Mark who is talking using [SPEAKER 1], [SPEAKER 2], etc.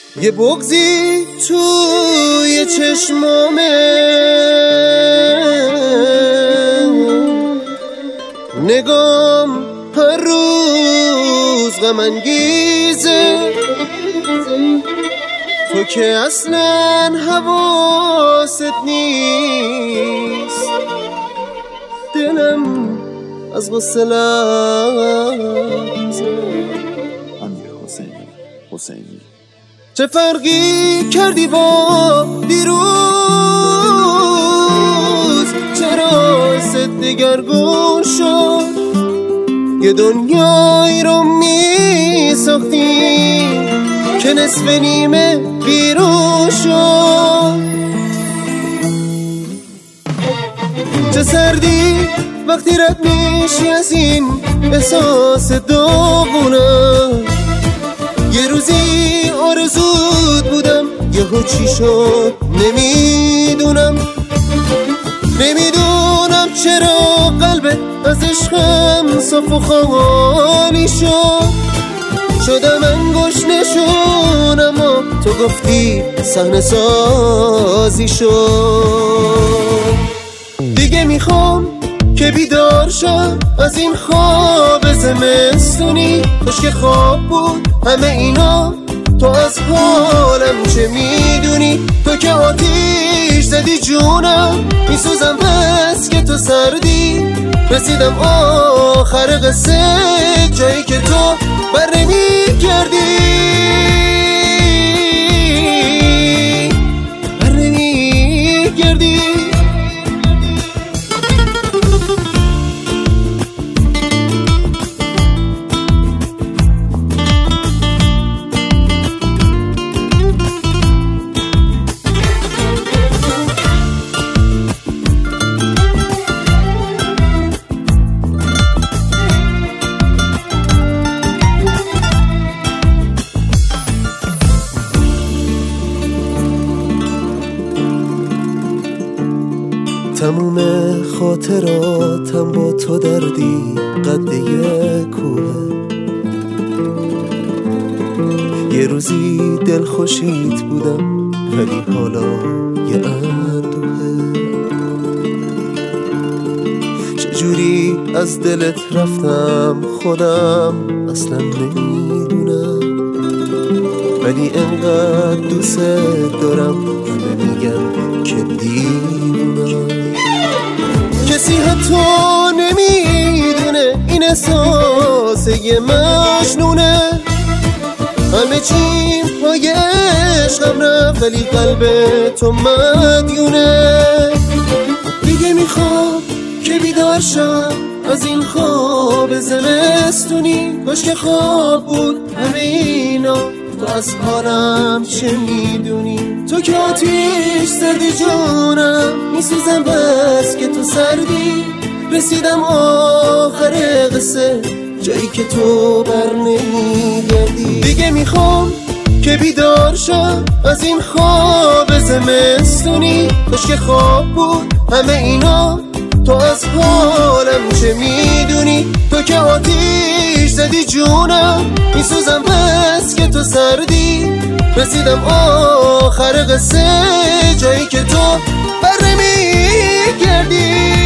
[SPEAKER 1] یه بغضی توی چشمامه، نگام هر روز غم انگیزه، تو که اصلا حواست نیست، دلم از غصه لرزه.
[SPEAKER 2] امیر حسینی
[SPEAKER 1] چه فرقی کردی با دیروز؟ چرا ست دگرگون شد؟ یه دنیایی رو می ساختی که نصف نیمه بیرون شد. چه سردی وقتی رد میشی از این احساس داغونم. یه روزی آرزوت بودم، یهو چی شد نمیدونم چرا قلبت از عشقم صاف و خالی شدم انگشت نشون، اما تو گفتی صحنه سازی شد. دیگه میخوام که بیدار شم از این خواب زمستونی، کاش که خواب بود همه اینا، تو از حالم چه میدونی؟ تو که آتیش زدی جونم، میسوزم بس که تو سردی. رسیدم آخر قصه، جایی که تو بر نمیگردی. تموم خاطراتم با تو دردی قد یه کوه. یه روزی دل خوشیت بودم، ولی حالا یه اندوهه. چجوری از دلت رفتم خودم اصلا نمیدونم، ولی انقدر دوست دارم همه میگن که دیوونم. کسی حتی نمیدونه این احساس یه مجنونه. همه چیم پای عشقم رفت، ولی قلب تو مدیونه. دیگه میخوام که بیدار شم از این خواب زمستونی، کاش که خواب بود همه اینا، تو از حالم چه میدونی؟ تو که آتیش زدی جونم، میسوزم بس که تو سردی. رسیدم آخر قصه، جایی که تو بر نمیگردی. دیگه میخوام که بیدار شم از این خواب زمستونی، کاش که خواب بود همه اینا، تو از حالم چه میدونی؟ تو که آتیش زدی جونم، میسوزم بس که تو سردی. رسیدم آخر قصه، جایی که تو بر نمیگردی.